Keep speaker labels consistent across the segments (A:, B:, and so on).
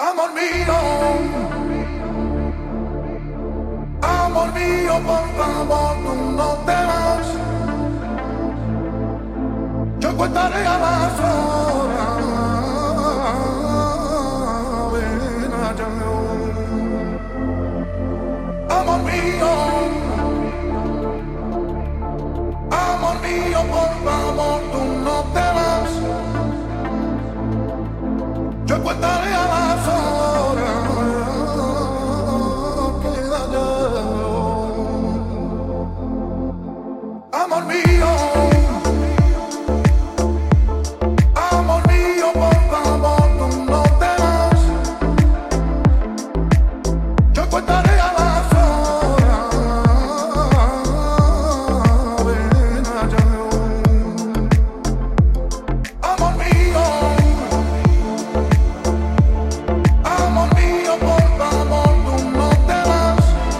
A: amor mío, por favor, tú no te vas. Yo contaré a las horas, ven allá. Amor mío, por favor, tú no te vas. Yo contaré a las horas, queda ya. Amor mío, por favor, tú no te vas. Yo contaré a las horas, ven allá. Amor mío, por favor, tú no te vas.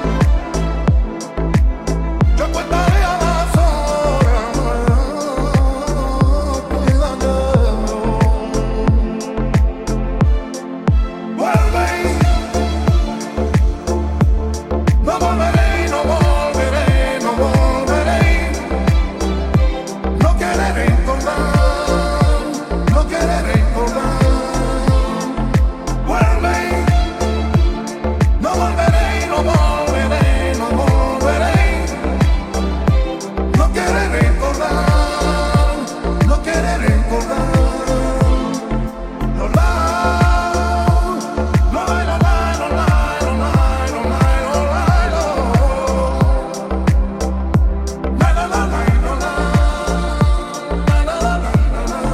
A: Yo contaré a las horas, quédate. Vuelve, no volveré, no volveré, no volveré. No quiere recordar, no quiere recordar. Vuelve, no volveré, no volveré, no volveré. No quiere recordar, no quiere recordar. No la, no la, no la, no la, no la, no la, no la, no. La la la la, no la, la la la la, no la.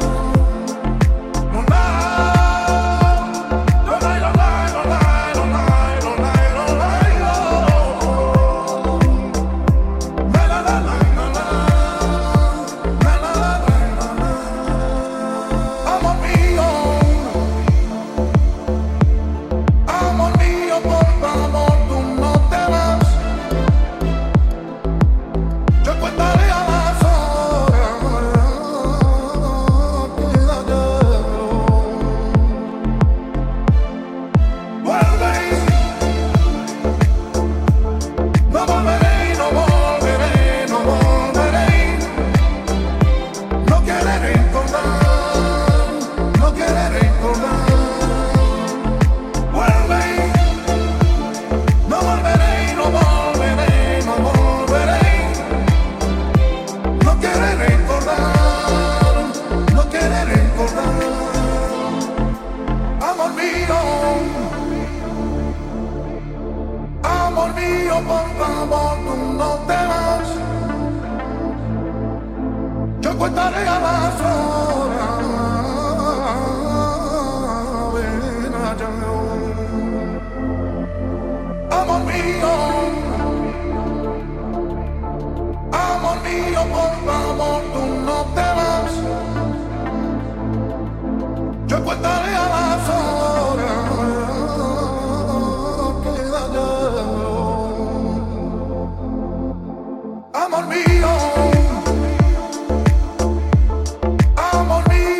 A: No la, no la, no la, no la, no la, no la, no la, no. La la la la, no la, la la la la, no la. Amor mío, por favor, tú no te vas. Yo contaré a las horas, quédate. Vuelve, no volveré, no volveré, no volveré. No quiere recordar, no quiere recordar. Vuelve, no volveré, no volveré, no volveré. No quiere recordar, no quiere recordar. Amor mío, por favor, tú no te vas. Yo contaré a las horas, ven allá. Amor mío, por favor, tú no te vas. Yo contaré a las horas, quédate. Amor mío,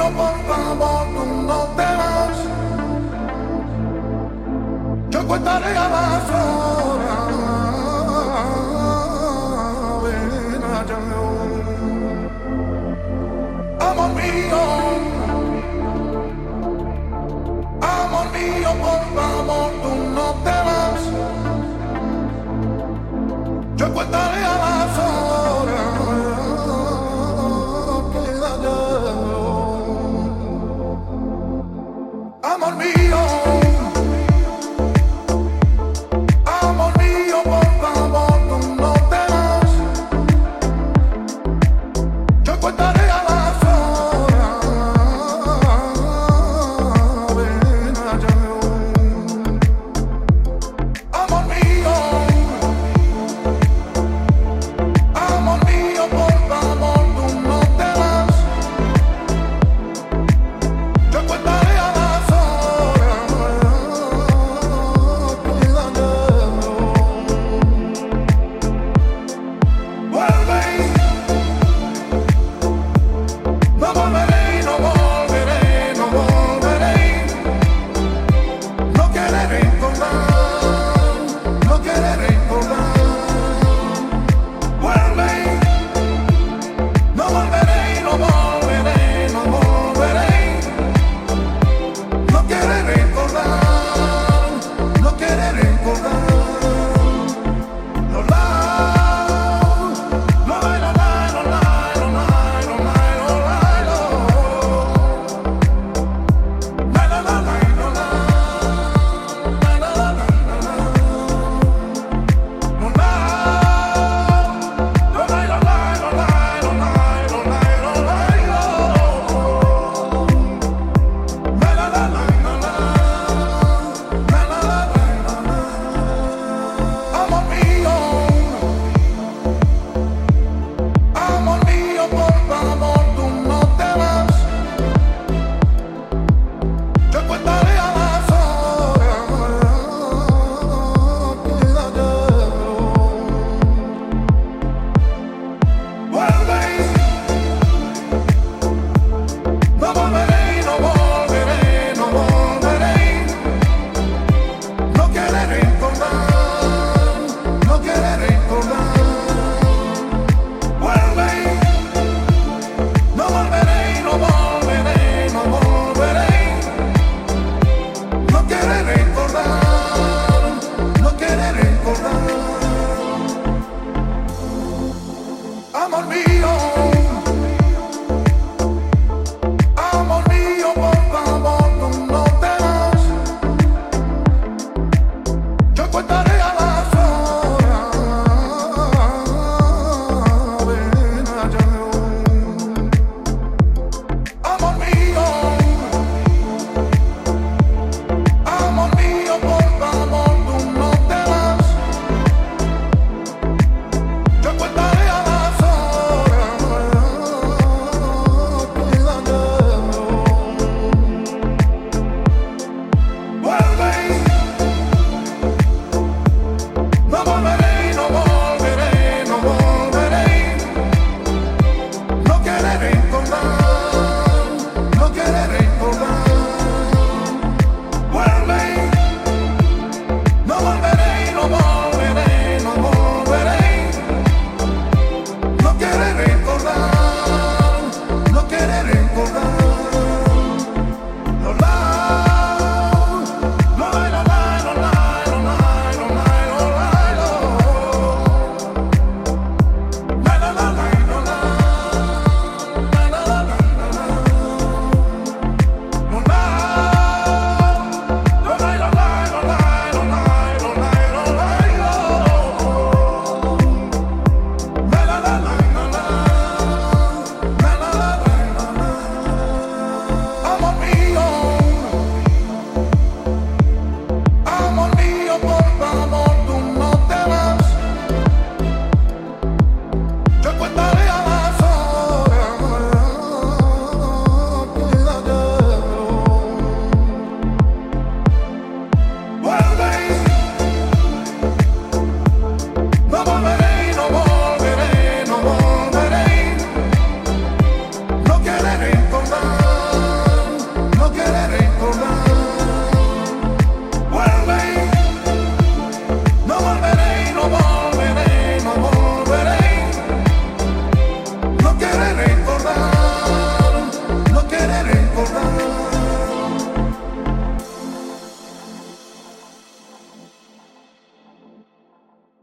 A: por favor, tú no te vas. Yo contaré a las horas. Ven allá.